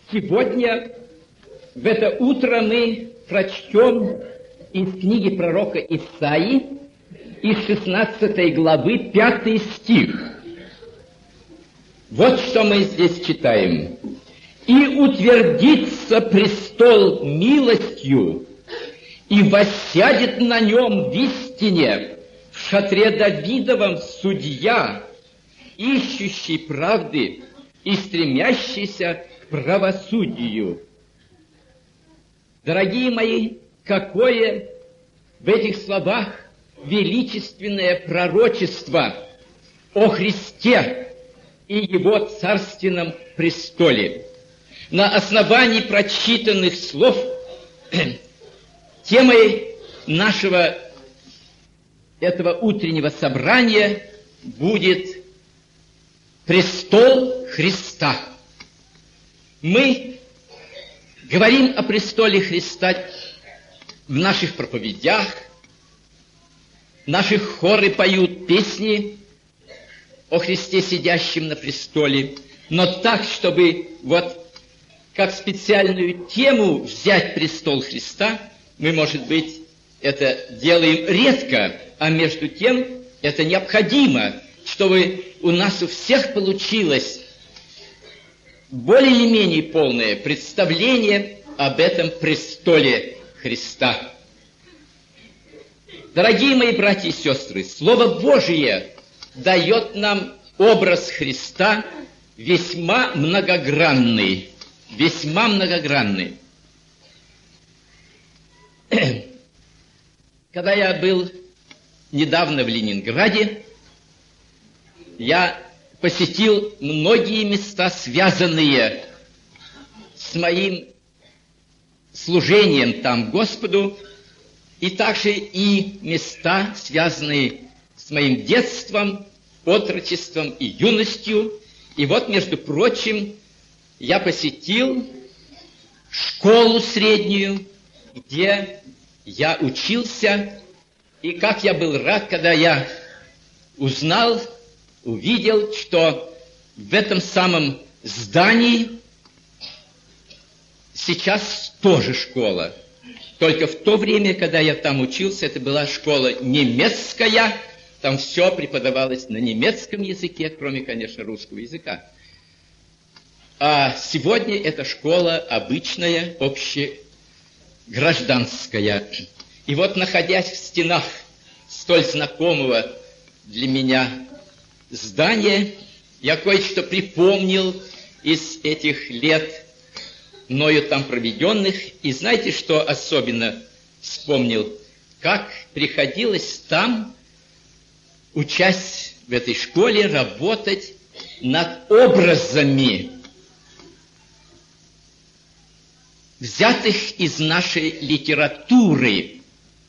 Сегодня, в это утро, мы прочтем из книги пророка Исаии, из 16 главы, 5 стих. Вот что мы здесь читаем. «И утвердится престол милостью, и воссядет на нем в истине, в шатре Давидовом судья, ищущий правды и стремящийся к правосудию». Дорогие мои, какое в этих словах величественное пророчество о Христе и Его царственном престоле. На основании прочитанных слов темой нашего этого утреннего собрания будет престол Христа. Мы говорим о престоле Христа в наших проповедях, наши хоры поют песни о Христе, сидящем на престоле, но так, чтобы вот как специальную тему взять престол Христа, мы, может быть, это делаем редко, а между тем это необходимо, чтобы у нас у всех получилось более или менее полное представление об этом престоле Христа. Дорогие мои братья и сестры, Слово Божие дает нам образ Христа весьма многогранный. Весьма многогранный. Когда я был недавно в Ленинграде, я посетил многие места, связанные с моим служением там Господу, и также и места, связанные с моим детством, отрочеством и юностью. И вот, между прочим, я посетил школу среднюю, где я учился, и как я был рад, когда я узнал, увидел, что в этом самом здании сейчас тоже школа. Только в то время, когда я там учился, это была школа немецкая, там все преподавалось на немецком языке, кроме, конечно, русского языка. А сегодня эта школа обычная, общегражданская. И вот, находясь в стенах столь знакомого для меня здания, я кое-что припомнил из этих лет, мною там проведенных. И знаете, что особенно вспомнил? Как приходилось там, учась в этой школе, работать над образами, взятых из нашей литературы.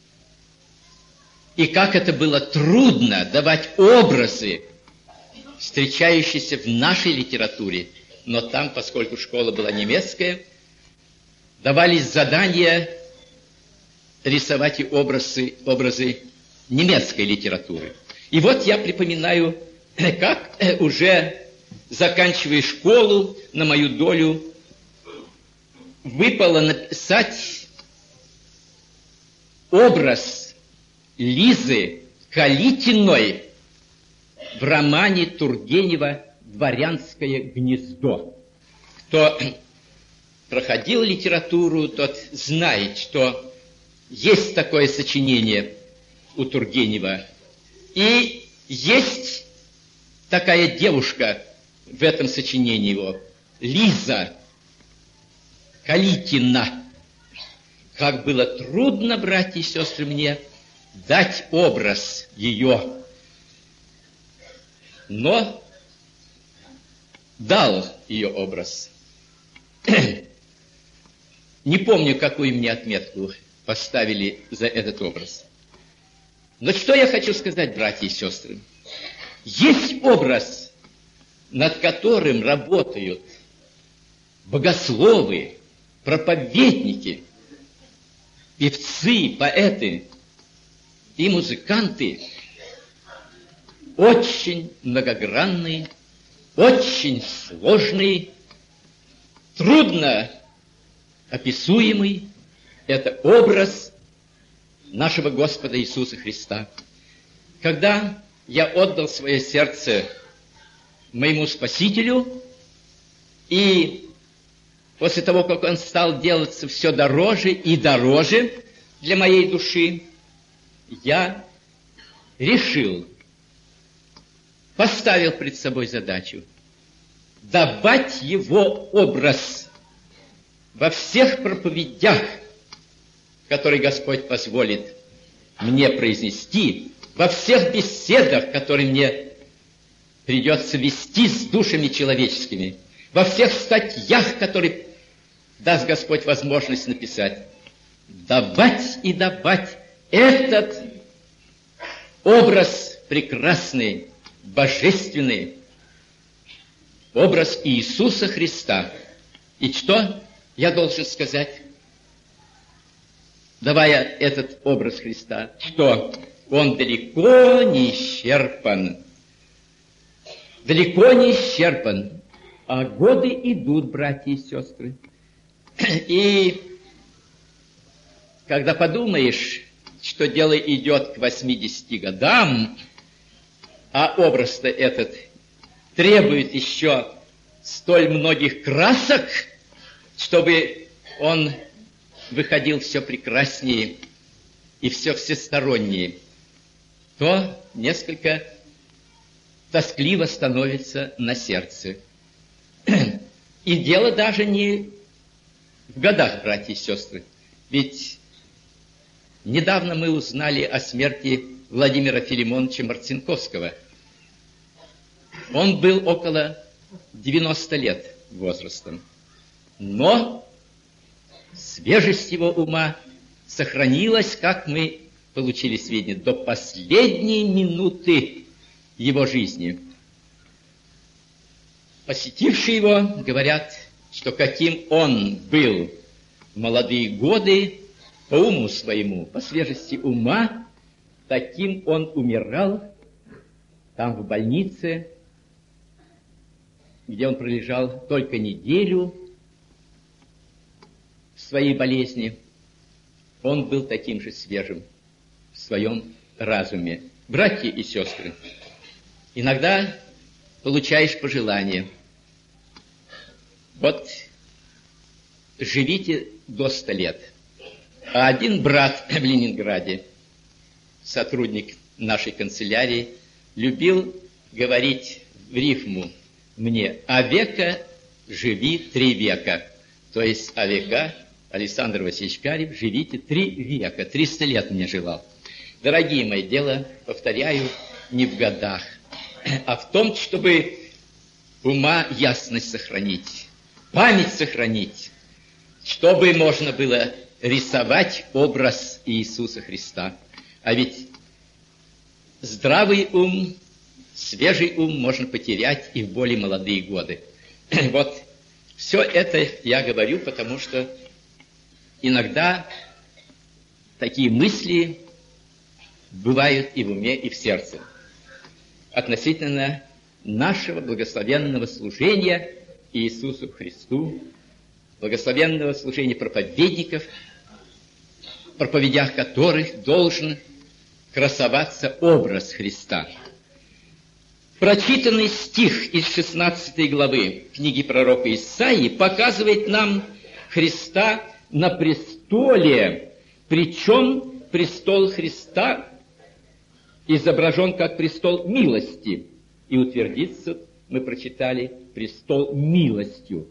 И как это было трудно давать образы, встречающиеся в нашей литературе. Но там, поскольку школа была немецкая, давались задания рисовать и образы немецкой литературы. И вот я припоминаю, как уже заканчивая школу, на мою долю выпало написать образ Лизы Калитиной в романе Тургенева «Дворянское гнездо». Кто проходил литературу, тот знает, что есть такое сочинение у Тургенева. И есть такая девушка в этом сочинении его, Лиза Калитина. Как было трудно, братья и сестры, мне дать образ ее. Но дал ее образ. Не помню, какую мне отметку поставили за этот образ. Но что я хочу сказать, братья и сестры? Есть образ, над которым работают богословы, проповедники, певцы, поэты и музыканты, очень многогранный, очень сложный, трудно описуемый, это образ нашего Господа Иисуса Христа. Когда я отдал свое сердце моему Спасителю, и после того, как Он стал делаться все дороже и дороже для моей души, я решил, поставил пред собой задачу давать Его образ во всех проповедях, которые Господь позволит мне произнести, во всех беседах, которые мне придется вести с душами человеческими, во всех статьях, которые даст Господь возможность написать. Давать и давать этот образ прекрасный, божественный, образ Иисуса Христа. И что я должен сказать, давая этот образ Христа? Что он далеко не исчерпан. Далеко не исчерпан. А годы идут, братья и сестры. И когда подумаешь, что дело идет к 80 годам, а образ-то этот требует еще столь многих красок, чтобы он выходил все прекраснее и все всестороннее, то несколько тоскливо становится на сердце. И дело даже не в годах, братья и сестры. Ведь недавно мы узнали о смерти Владимира Филимоновича Марцинковского. Он был около 90 лет возрастом. Но свежесть его ума сохранилась, как мы получили сведения, до последней минуты его жизни. Посетившие его говорят, что каким он был в молодые годы, по уму своему, по свежести ума, таким он умирал там в больнице, где он пролежал только неделю в своей болезни. Он был таким же свежим в своем разуме. Братья и сестры, иногда получаешь пожелание. Вот живите до 100 лет. А один брат в Ленинграде, сотрудник нашей канцелярии, любил говорить в рифму мне: «А века живи 3 века». То есть «А века» Александр Васильевич Карев, живите 3 века, 300 лет мне желал. Дорогие мои, дело, повторяю, не в годах, а в том, чтобы ума ясность сохранить, память сохранить, чтобы можно было рисовать образ Иисуса Христа. А ведь здравый ум, свежий ум можно потерять и в более молодые годы. Вот все это я говорю, потому что иногда такие мысли бывают и в уме, и в сердце относительно нашего благословенного служения Иисусу Христу, благословенного служения проповедников, в проповедях которых должен красоваться образ Христа. Прочитанный стих из 16 главы книги пророка Исаии показывает нам Христа на престоле, причем престол Христа изображен как престол милости, и утвердится, мы прочитали, престол милостью.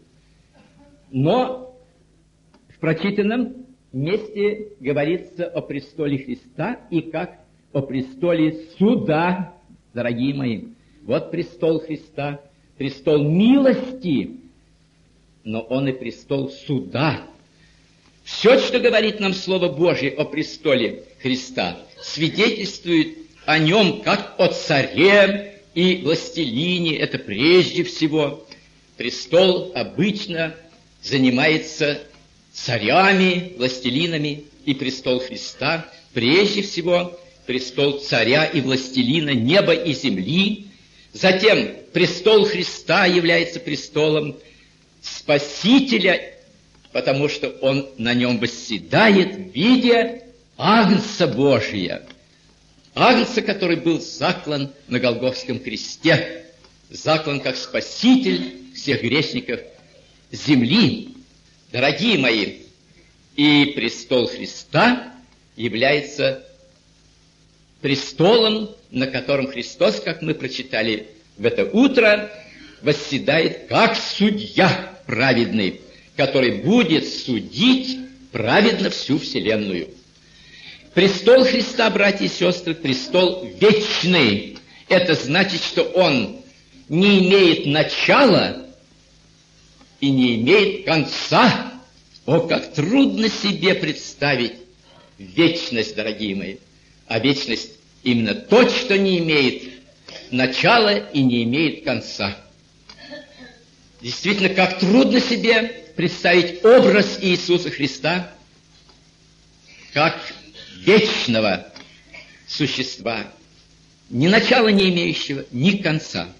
Но в прочитанном месте говорится о престоле Христа и как о престоле суда, дорогие мои. Вот престол Христа, престол милости, но он и престол суда. Все, что говорит нам Слово Божие о престоле Христа, свидетельствует о нем как о царе и властелине. Это прежде всего. Престол обычно занимается царями, властелинами, и престол Христа прежде всего престол царя и властелина неба и земли. Затем престол Христа является престолом Спасителя, потому что он на нем восседает в виде Агнца Божия. Агнца, который был заклан на Голгофском кресте, заклан как Спаситель всех грешников земли. Дорогие мои, и престол Христа является престолом, на котором Христос, как мы прочитали в это утро, восседает как судья праведный, который будет судить праведно всю вселенную. Престол Христа, братья и сестры, престол вечный. Это значит, что он не имеет начала и не имеет конца. О, как трудно себе представить вечность, дорогие мои. А вечность именно то, что не имеет начала и не имеет конца. Действительно, как трудно себе представить образ Иисуса Христа как вечного существа, ни начала не имеющего, ни конца.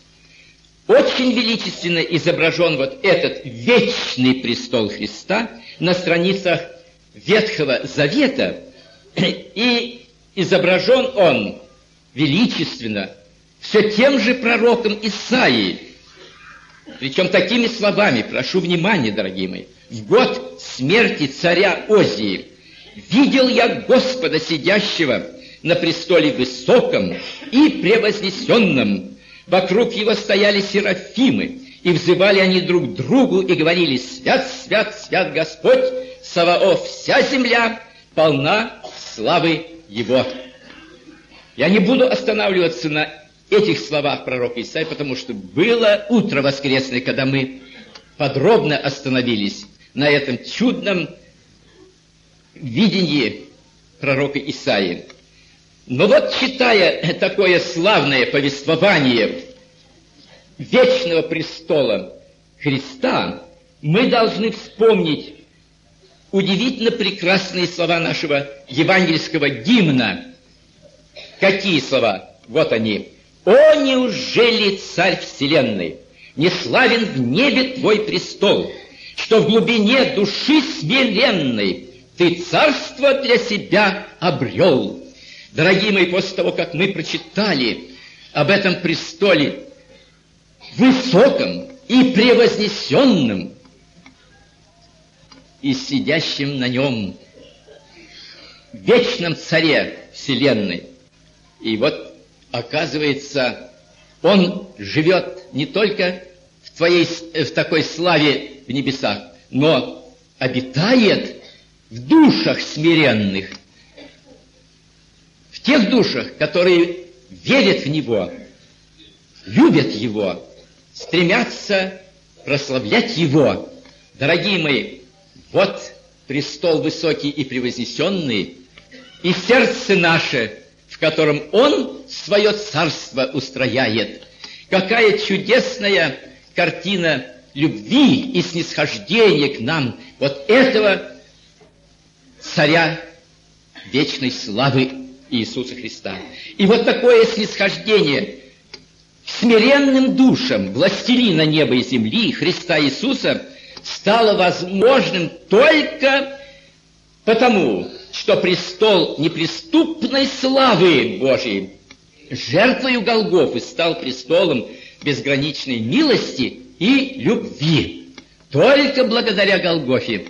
Очень величественно изображен вот этот вечный престол Христа на страницах Ветхого Завета, и изображен он величественно все тем же пророком Исаией, причем такими словами, прошу внимания, дорогие мои: «В год смерти царя Озии видел я Господа, сидящего на престоле высоком и превознесенном. Вокруг его стояли серафимы, и взывали они друг к другу, и говорили: свят, свят, свят Господь, Саваоф, вся земля полна славы его». Я не буду останавливаться на этих словах пророка Исаии, потому что было утро воскресное, когда мы подробно остановились на этом чудном видении пророка Исаии. Но вот, читая такое славное повествование вечного престола Христа, мы должны вспомнить удивительно прекрасные слова нашего евангельского гимна. Какие слова? Вот они. «О, неужели, Царь вселенной, не славен в небе Твой престол, что в глубине души смиренной Ты царство для себя обрел». Дорогие мои, после того, как мы прочитали об этом престоле высоком и превознесенном, и сидящем на нем вечном царе вселенной, и вот оказывается, он живет не только в такой славе в небесах, но обитает в душах смиренных, в тех душах, которые верят в Него, любят Его, стремятся прославлять Его. Дорогие мои, вот престол высокий и превознесенный, и сердце наше, в котором Он свое царство устрояет. Какая чудесная картина любви и снисхождения к нам вот этого царя вечной славы Иисуса Христа. И вот такое снисхождение к смиренным душам властелина неба и земли Христа Иисуса стало возможным только потому, что престол неприступной славы Божией жертвою Голгофы стал престолом безграничной милости и любви. Только благодаря Голгофе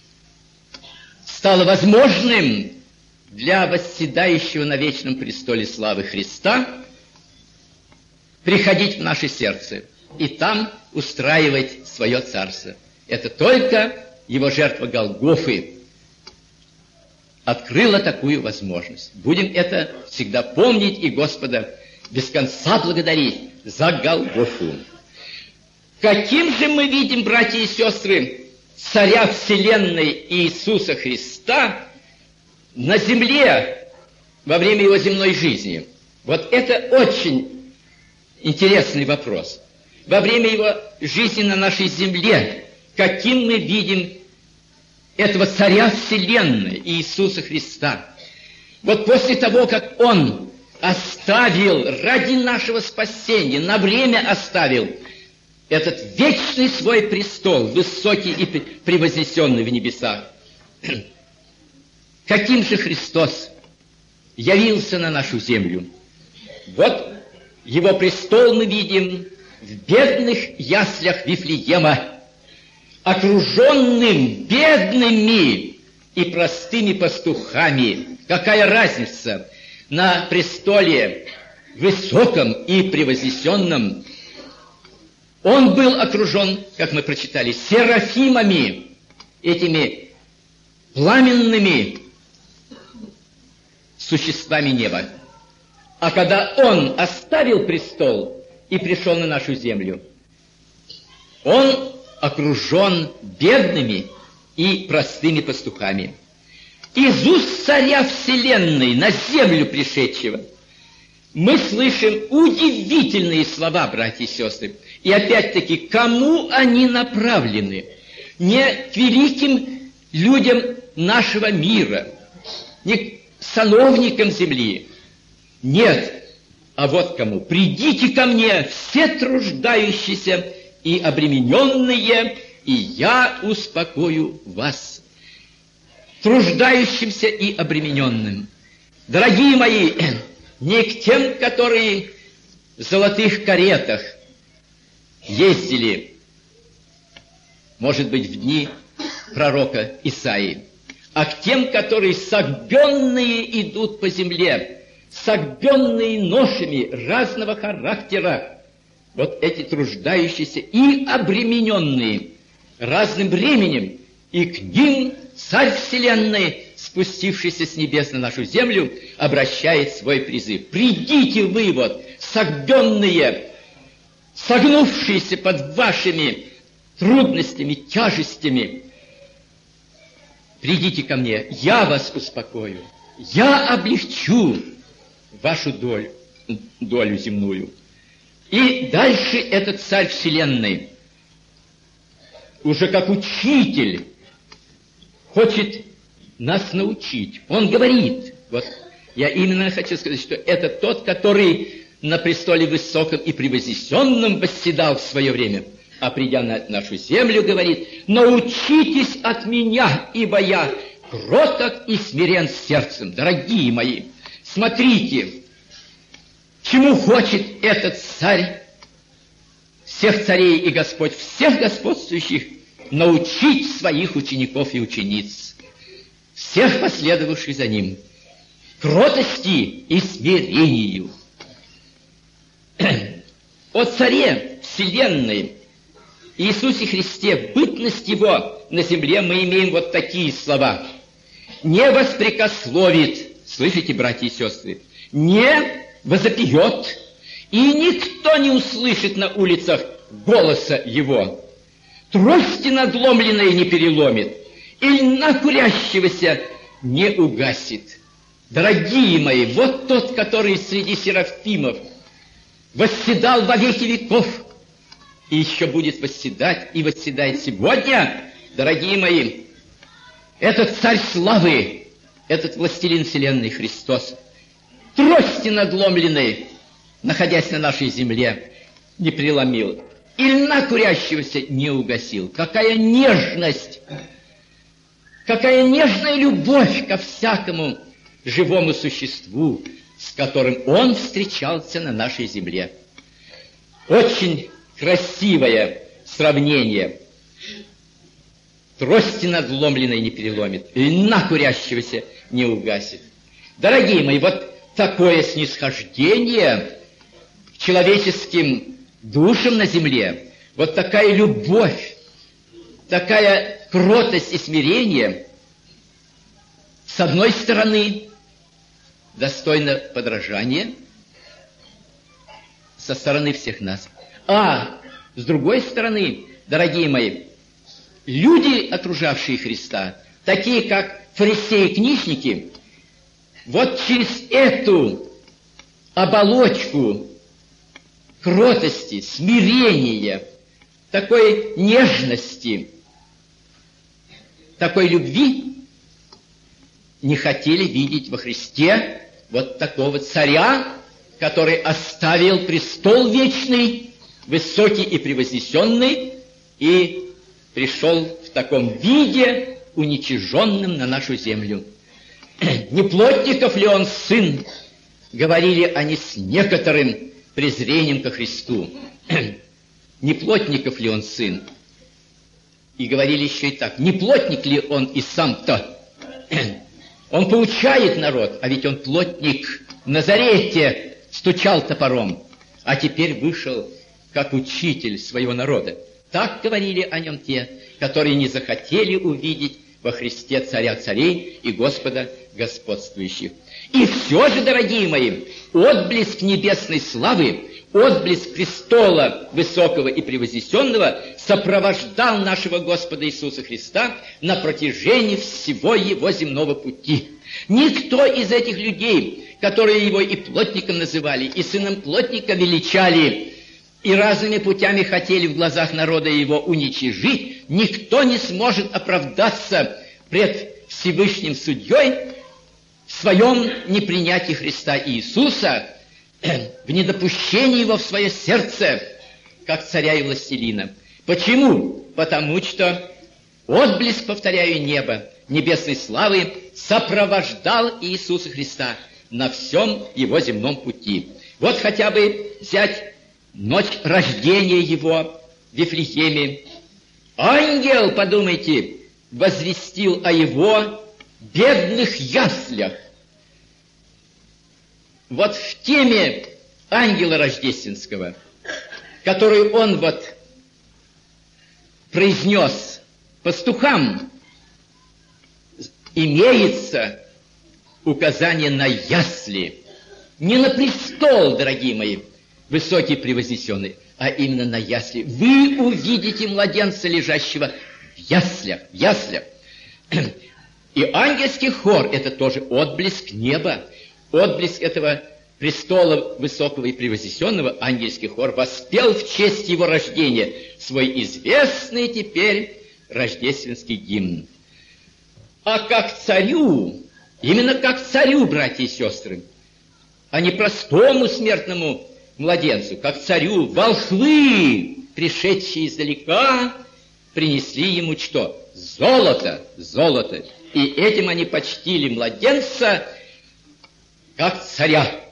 стало возможным для восседающего на вечном престоле славы Христа приходить в наше сердце и там устраивать свое царство. Это только его жертва Голгофы открыла такую возможность. Будем это всегда помнить и Господа без конца благодарить за Голгофу. Каким же мы видим, братья и сестры, царя вселенной Иисуса Христа на земле во время его земной жизни? Вот это очень интересный вопрос. Во время его жизни на нашей земле, каким мы видим этого царя вселенной Иисуса Христа? Вот после того, как Он оставил ради нашего спасения, на время оставил этот вечный свой престол, высокий и превознесенный в небесах. Каким же Христос явился на нашу землю? Вот его престол мы видим в бедных яслях Вифлеема, окруженным бедными и простыми пастухами. Какая разница на престоле высоком и превознесенном? Он был окружен, как мы прочитали, серафимами, этими пламенными существами неба. А когда он оставил престол и пришел на нашу землю, он окружен бедными и простыми пастухами. Из уст царя вселенной, на землю пришедшего, мы слышим удивительные слова, братья и сестры. И опять-таки, кому они направлены? Не к великим людям нашего мира, не к сановникам земли. Нет, а вот кому. «Придите ко мне, все труждающиеся и обремененные, и я успокою вас». Труждающимся и обремененным. Дорогие мои, не к тем, которые в золотых каретах ездили, может быть, в дни пророка Исаии, а к тем, которые согбенные идут по земле, согбенные ношами разного характера. Вот эти труждающиеся и обремененные разным бременем, и к ним Царь вселенной, спустившийся с небес на нашу землю, обращает свой призыв. Придите вы, вот, согбенные, согнувшиеся под вашими трудностями, тяжестями. Придите ко мне, я вас успокою, я облегчу вашу долю земную. И дальше этот Царь вселенной, уже как учитель, хочет нас научить. Он говорит, вот я именно хочу сказать, что это тот, который на престоле высоком и превознесенном восседал в свое время, а придя на нашу землю, говорит: научитесь от меня, ибо я кроток и смирен сердцем. Дорогие мои, смотрите, чему хочет этот царь всех царей и Господь всех господствующих научить своих учеников и учениц, всех последовавших за ним, кротости и смирению. О царе вселенной Иисусе Христе, бытность его на земле, мы имеем вот такие слова: не воспрекословит, слышите, братья и сестры, не возопьет, и никто не услышит на улицах голоса его. Трости надломленные не переломит, и льна курящегося не угасит. Дорогие мои, вот тот, который среди серафимов восседал во веки веков, и еще будет восседать, и восседает сегодня, дорогие мои, этот царь славы, этот властелин вселенной Христос, трости надломленные, находясь на нашей земле, не преломил, и льна курящегося не угасил. Какая нежность, какая нежная любовь ко всякому живому существу, с которым он встречался на нашей земле. Очень красивое сравнение. Трости надломленной не переломит, и льна курящегося не угасит. Дорогие мои, вот такое снисхождение к человеческим душам на земле, вот такая любовь, такая кротость и смирение, с одной стороны, достойно подражания со стороны всех нас. А с другой стороны, дорогие мои, люди, окружавшие Христа, такие как фарисеи-книжники, вот через эту оболочку кротости, смирения, такой нежности, такой любви не хотели видеть во Христе вот такого царя, который оставил престол вечный, высокий и превознесенный, и пришел в таком виде, уничиженным на нашу землю. Не плотников ли он сын? Говорили они с некоторым презрением ко Христу. Не плотников ли он сын? И говорили еще и так: не плотник ли он и сам-то? Он поучает народ, а ведь он плотник в Назарете стучал топором, а теперь вышел как учитель своего народа. Так говорили о нем те, которые не захотели увидеть во Христе Царя царей и Господа господствующих. И все же, дорогие мои, отблеск небесной славы, отблеск престола высокого и превознесенного сопровождал нашего Господа Иисуса Христа на протяжении всего его земного пути. Никто из этих людей, которые его и плотником называли, и сыном плотника величали, и разными путями хотели в глазах народа его уничижить, никто не сможет оправдаться пред Всевышним Судьей в своем непринятии Христа Иисуса, в недопущении его в свое сердце, как царя и властелина. Почему? Потому что отблеск, повторяю, неба, небесной славы сопровождал Иисуса Христа на всем его земном пути. Вот хотя бы взять ночь рождения его в Вифлееме. Ангел, подумайте, возвестил о его бедных яслях. Вот в теме ангела рождественского, который он вот произнес пастухам, имеется указание на ясли. Не на престол, дорогие мои, высокий превознесенный, а именно на ясли. Вы увидите младенца, лежащего в яслях, в яслях. И ангельский хор – это тоже отблеск неба, отблеск этого престола высокого и превознесенного. Ангельский хор воспел в честь его рождения свой известный теперь рождественский гимн. А как царю, именно как царю, братья и сестры, а не простому смертному младенцу, как царю, волхвы, пришедшие издалека, принесли ему что? Золото, золото. И этим они почтили младенца как царя.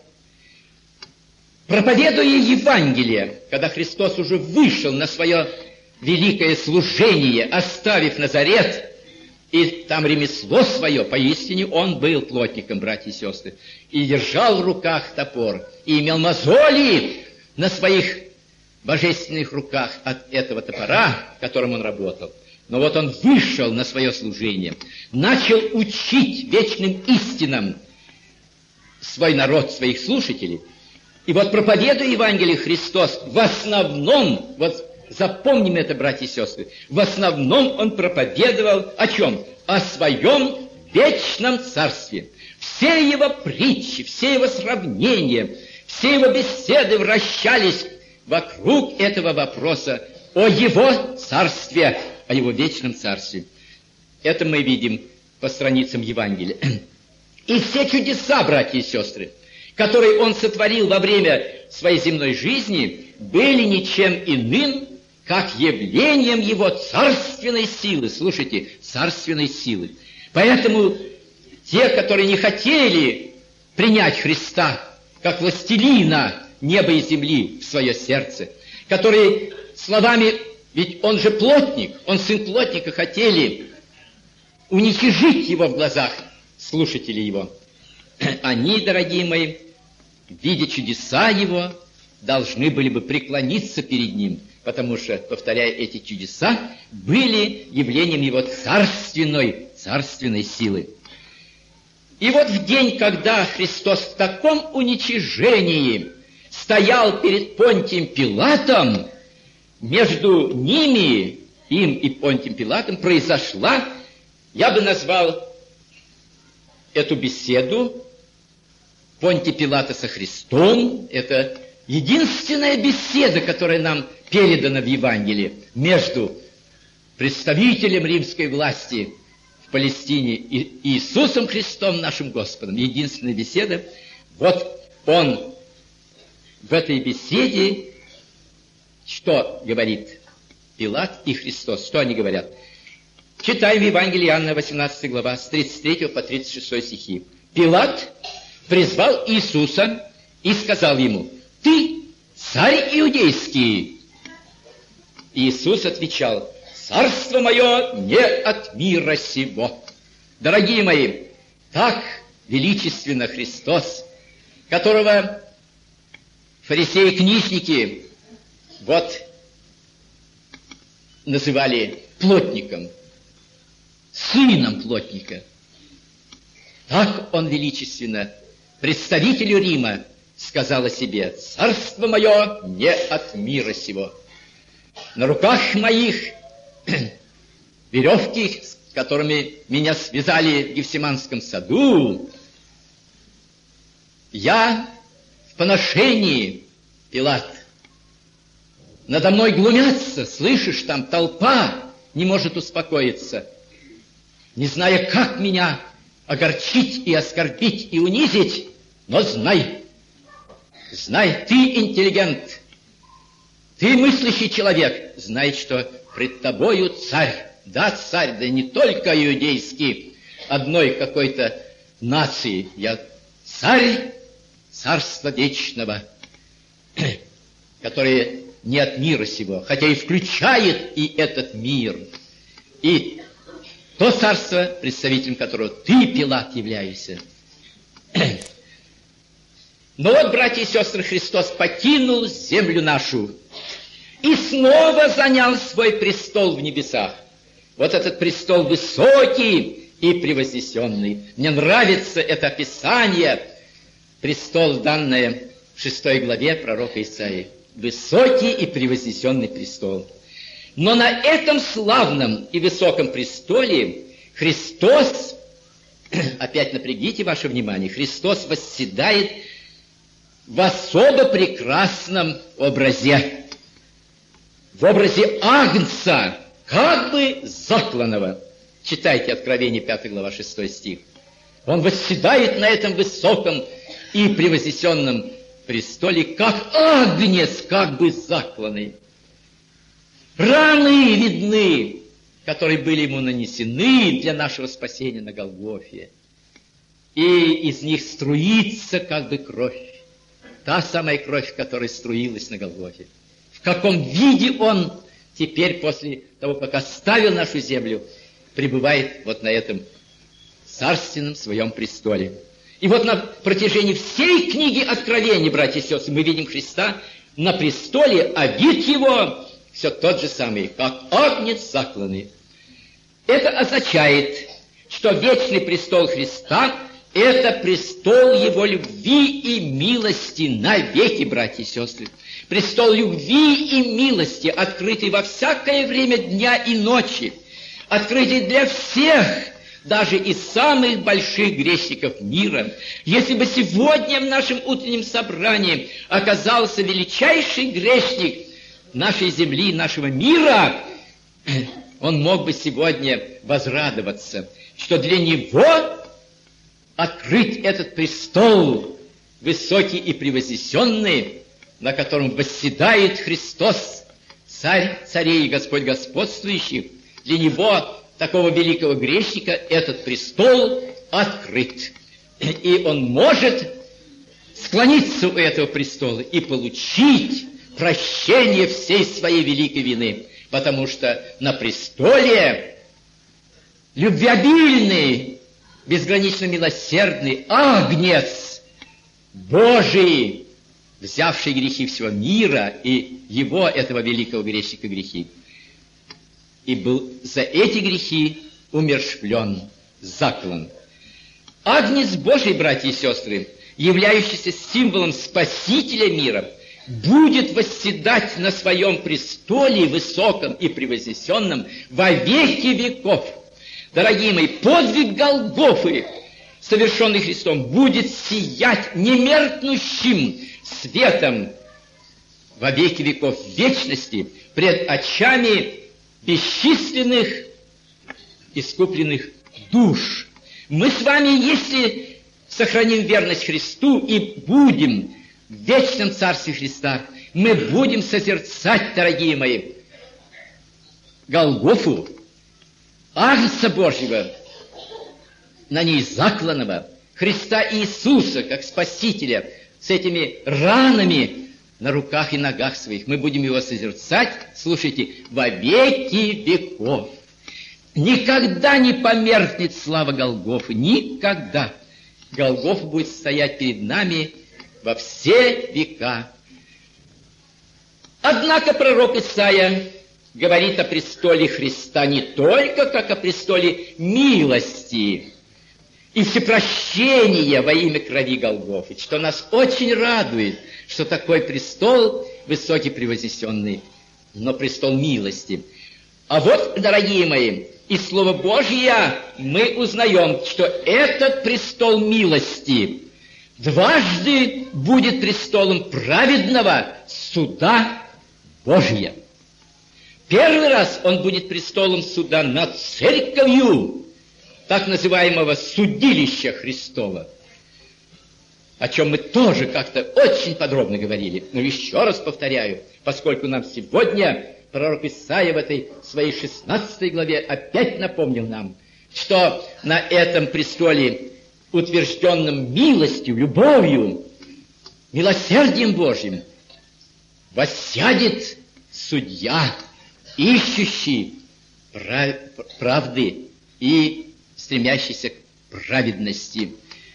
Проповедуя Евангелие, когда Христос уже вышел на свое великое служение, оставив Назарет, и там ремесло свое, поистине он был плотником, братья и сестры, и держал в руках топор, и имел мозоли на своих божественных руках от этого топора, которым он работал. Но вот он вышел на свое служение, начал учить вечным истинам свой народ, своих слушателей. И вот проповедуя Евангелие, Христос в основном, вот запомним это, братья и сестры, в основном он проповедовал о чем? О своем вечном царстве. Все его притчи, все его сравнения, все его беседы вращались вокруг этого вопроса о его царстве, о его вечном царстве. Это мы видим по страницам Евангелия. И все чудеса, братья и сестры, которые он сотворил во время своей земной жизни, были ничем иным, как явлением его царственной силы. Слушайте, царственной силы. Поэтому те, которые не хотели принять Христа как властелина неба и земли в свое сердце, которые словами, ведь он же плотник, он сын плотника, хотели уничижить его в глазах слушателей его, они, дорогие мои, видя чудеса его, должны были бы преклониться перед ним, потому что, повторяя, эти чудеса были явлением его царственной силы. И вот в день, когда Христос в таком уничижении стоял перед Понтием Пилатом, между ними, им и Понтием Пилатом, произошла, я бы назвал эту беседу Понтия Пилата со Христом. Это единственная беседа, которая нам передана в Евангелии между представителем римской власти в Палестине и Иисусом Христом, нашим Господом. Единственная беседа. Вот он в этой беседе что говорит Пилат и Христос? Что они говорят? Читаем в Евангелии Иоанна, 18 глава, с 33 по 36 стихи. Пилат призвал Иисуса и сказал ему: «Ты царь иудейский?» Иисус отвечал: «Царство мое не от мира сего». Дорогие мои, так величественно Христос, которого фарисеи-книжники называли плотником, сыном плотника, так он величественно представителю Рима сказал о себе: «Царство мое не от мира сего». На руках моих веревки, с которыми меня связали в Гефсиманском саду, я в поношении, Пилат. Надо мной глумятся, слышишь, там толпа не может успокоиться, не зная, как меня огорчить и оскорбить и унизить, но знай, ты интеллигент, ты мыслящий человек, знай, что пред тобою царь, да не только иудейский, одной какой-то нации, я царь царства вечного, который не от мира сего, хотя и включает и этот мир, и то царство, представителем которого ты, Пилат, являешься. Но вот, братья и сестры, Христос покинул землю нашу и снова занял свой престол в небесах. Вот этот престол высокий и превознесенный. Мне нравится это описание, престол, данное в 6 главе пророка Исаии. Высокий и превознесенный престол. Но на этом славном и высоком престоле Христос, опять напрягите ваше внимание, Христос восседает в особо прекрасном образе. В образе Агнца, как бы закланного. Читайте Откровение, 5 глава, 6 стих. Он восседает на этом высоком и превознесенном престоле, как Агнец, как бы закланный. Раны видны, которые были ему нанесены для нашего спасения на Голгофе. И из них струится как бы кровь. Та самая кровь, которая струилась на Голгофе. В каком виде он теперь, после того, как оставил нашу землю, пребывает вот на этом царственном своем престоле. И вот на протяжении всей книги Откровения, братья и сестры, мы видим Христа на престоле, а вид его все тот же самый, как Агнец закланный. Это означает, что вечный престол Христа – это престол Его любви и милости навеки, братья и сестры. Престол любви и милости, открытый во всякое время дня и ночи, открытый для всех, даже и самых больших грешников мира. Если бы сегодня в нашем утреннем собрании оказался величайший грешник нашей земли, нашего мира, он мог бы сегодня возрадоваться, что для него открыт этот престол, высокий и превознесенный, на котором восседает Христос, Царь царей и Господь господствующий. Для него, такого великого грешника, этот престол открыт. И он может склониться у этого престола и получить прощение всей своей великой вины. Потому что на престоле любвеобильный, безгранично милосердный Агнец Божий, взявший грехи всего мира и его, этого великого грешника, грехи. И был за эти грехи умерщвлен, заклан. Агнец Божий, братья и сестры, являющийся символом Спасителя мира, будет восседать на своем престоле высоком и превознесенном во веки веков. Дорогие мои, подвиг Голгофы, совершенный Христом, будет сиять немеркнущим светом во веки веков вечности пред очами бесчисленных искупленных душ. Мы с вами, если сохраним верность Христу и будем в вечном Царстве Христа, мы будем созерцать, дорогие мои, Голгофу, Агнца Божьего, на ней закланного, Христа Иисуса, как Спасителя, с этими ранами на руках и ногах своих. Мы будем его созерцать, слушайте, во веки веков. Никогда не померкнет слава Голгофы, никогда. Голгофа будет стоять перед нами во все века. Однако пророк Исаия говорит о престоле Христа не только как о престоле милости и всепрощения во имя крови Голгофы, что нас очень радует, что такой престол высокий, превознесенный, но престол милости. А вот, дорогие мои, из Слова Божьего мы узнаем, что этот престол милости дважды будет престолом праведного суда Божия. Первый раз он будет престолом суда над церковью, так называемого судилища Христова, о чем мы тоже как-то очень подробно говорили. Но еще раз повторяю, поскольку нам сегодня пророк Исаия в этой своей 16 главе опять напомнил нам, что на этом престоле, утвержденном милостью, любовью, милосердием Божьим, воссядет судья, ищущий правды и стремящийся к праведности.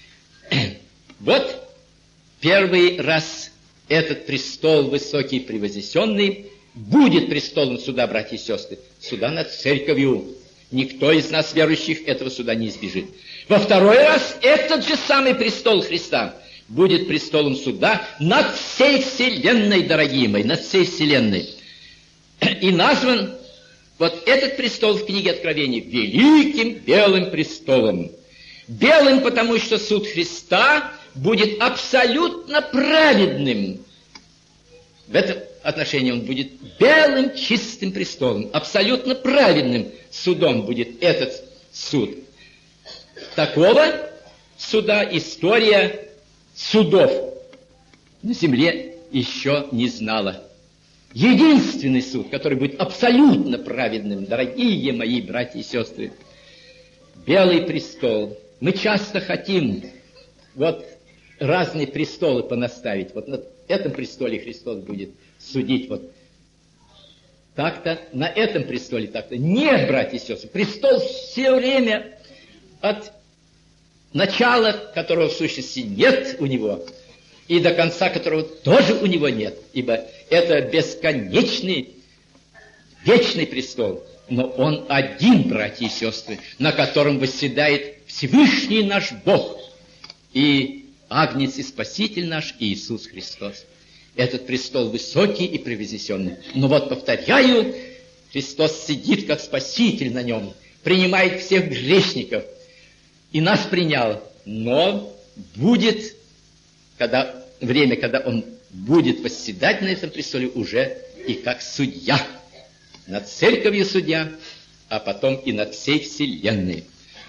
Вот первый раз этот престол высокий, превознесенный, будет престолом суда, братья и сестры, суда над церковью. Никто из нас, верующих, этого суда не избежит. Во второй раз этот же самый престол Христа будет престолом суда над всей вселенной, дорогие мои, над всей вселенной. И назван вот этот престол в книге Откровения великим белым престолом. Белым, потому что суд Христа будет абсолютно праведным. В этом отношении он будет белым, чистым престолом. Абсолютно праведным судом будет этот суд. Такого суда история судов на земле еще не знала. Единственный суд, который будет абсолютно праведным, дорогие мои братья и сестры, белый престол. Мы часто хотим вот разные престолы понаставить. Вот на этом престоле Христос будет судить вот так-то, на этом престоле так-то. Нет, братья и сестры, престол все время от начала, которого в сущности нет у него, и до конца, которого тоже у него нет, ибо это бесконечный, вечный престол, но он один, братья и сестры, на котором восседает Всевышний наш Бог и Агнец и Спаситель наш Иисус Христос. Этот престол высокий и превознесенный. Но вот, повторяю, Христос сидит как Спаситель на нем, принимает всех грешников, и нас принял, но будет время, когда он будет восседать на этом престоле уже и как судья. Над церковью судья, а потом и над всей вселенной.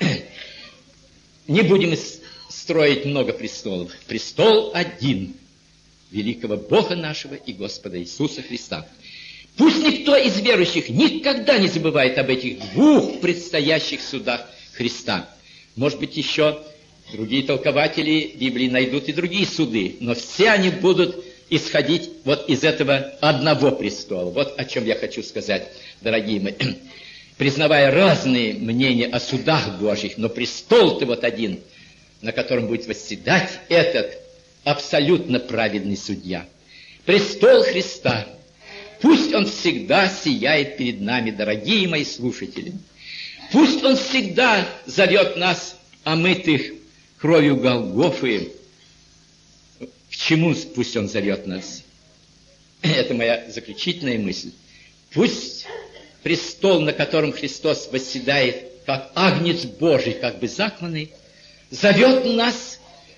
Не будем строить много престолов. Престол один, великого Бога нашего и Господа Иисуса Христа. Пусть никто из верующих никогда не забывает об этих двух предстоящих судах Христа. Может быть, еще другие толкователи Библии найдут и другие суды, но все они будут исходить вот из этого одного престола. Вот о чем я хочу сказать, дорогие мои. Признавая разные мнения о судах Божьих, но престол-то вот один, на котором будет восседать этот абсолютно праведный судья. Престол Христа. Пусть он всегда сияет перед нами, дорогие мои слушатели. Пусть он всегда зовет нас, омытых кровью Голгофы. К чему пусть он зовет нас? Это моя заключительная мысль. Пусть престол, на котором Христос восседает, как Агнец Божий, как бы закланный, зовет нас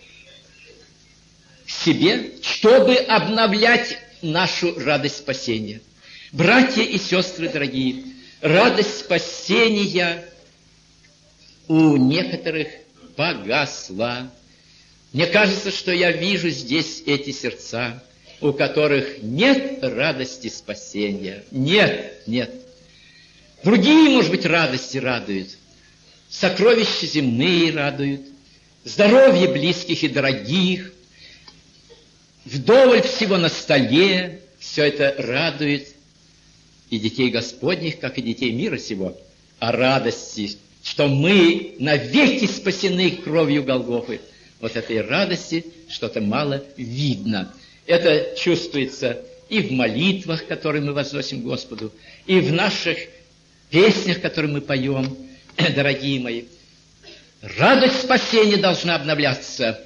к себе, чтобы обновлять нашу радость спасения. Братья и сестры дорогие, радость спасения у некоторых погасла. Мне кажется, что я вижу здесь эти сердца. у которых нет радости спасения. Нет, нет. Другие, может быть, радости радуют. Сокровища земные радуют. Здоровье близких и дорогих. Вдоволь всего на столе. Все это радует и детей Господних, как и детей мира сего. О радости, что мы навеки спасены кровью Голгофы. Вот этой радости что-то мало видно. Это чувствуется и в молитвах, которые мы возносим Господу, и в наших песнях, которые мы поем, дорогие мои. Радость спасения должна обновляться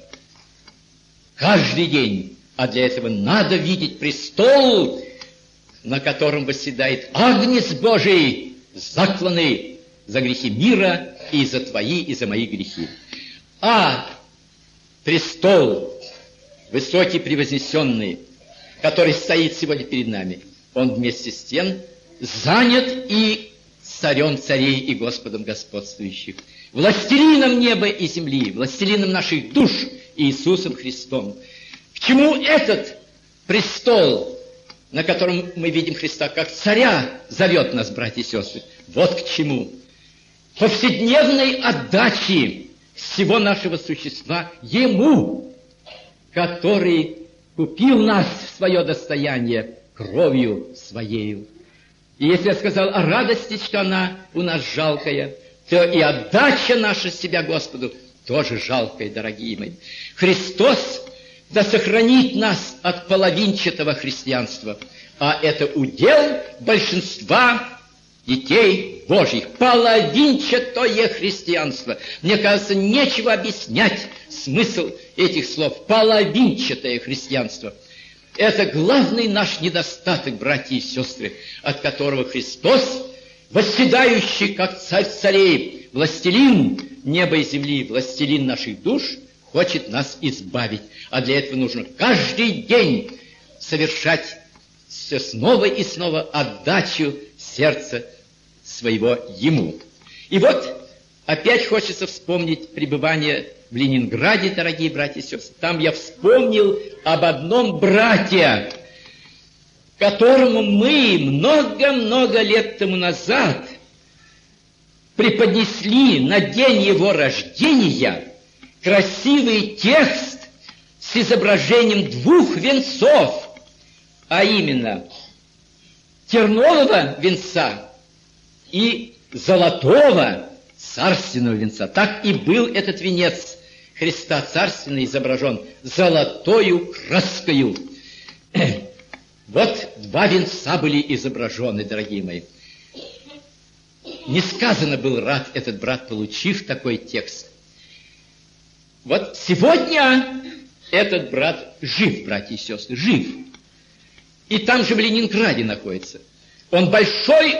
каждый день, а для этого надо видеть престол, на котором восседает Агнец Божий, закланный за грехи мира и за твои, и за мои грехи. А престол, высокий, превознесенный, который стоит сегодня перед нами, он вместе с тем занят и царем царей и Господом господствующих, властелином неба и земли, властелином наших душ Иисусом Христом. К чему этот престол, на котором мы видим Христа как царя, зовет нас, братья и сестры? Вот к чему. Повседневной отдачи всего нашего существа Ему, который купил нас в свое достояние кровью Своею. И если я сказал о радости, что она у нас жалкая, то и отдача наша себя Господу тоже жалкая, дорогие мои. Христос да сохранит нас от половинчатого христианства, а это удел большинства детей Божьих. Половинчатое христианство. Мне кажется, нечего объяснять смысл этих слов. Половинчатое христианство. Это главный наш недостаток, братья и сестры, от которого Христос, восседающий как царь царей, властелин неба и земли, властелин наших душ, хочет нас избавить. А для этого нужно каждый день совершать все снова и снова отдачу сердца своего Ему. И вот опять хочется вспомнить пребывание в Ленинграде, дорогие братья и сестры. Там я вспомнил об одном брате, которому мы много-много лет тому назад преподнесли на день его рождения красивый текст с изображением двух венцов, а именно тернового венца и золотого царственного венца. Так и был этот венец Христа царственный изображен золотою краскою. Вот два венца были изображены, дорогие мои. Несказанно был рад этот брат, получив такой текст. Вот сегодня этот брат жив, братья и сестры, жив. И там же в Ленинграде находится. Он большой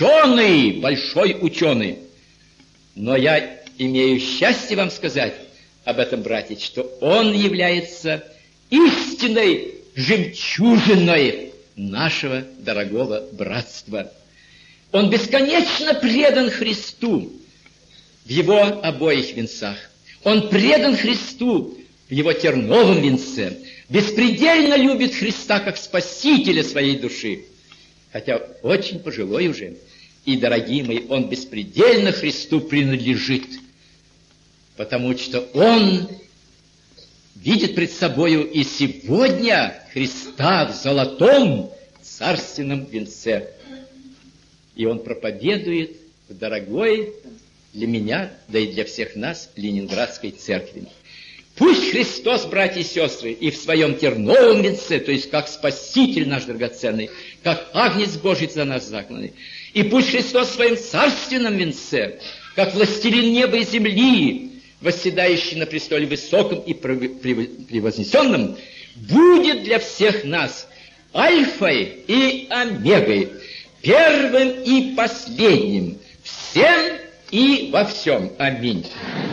ученый. Но я имею счастье вам сказать об этом брате, что он является истинной жемчужиной нашего дорогого братства. Он бесконечно предан Христу в его обоих венцах. Он предан Христу в его терновом венце. Беспредельно любит Христа как Спасителя своей души. Хотя очень пожилой уже. И, дорогие мои, он беспредельно Христу принадлежит. Потому что он видит пред собою и сегодня Христа в золотом царственном венце. И он проповедует в дорогой для меня, да и для всех нас, Ленинградской церкви. Пусть Христос, братья и сестры, и в своем терновом венце, то есть как Спаситель наш драгоценный, как Агнец Божий за нас закланный, и пусть Христос в своем царственном венце, как властелин неба и земли, восседающий на престоле высоком и превознесенном, будет для всех нас альфой и омегой, первым и последним, всем и во всем. Аминь.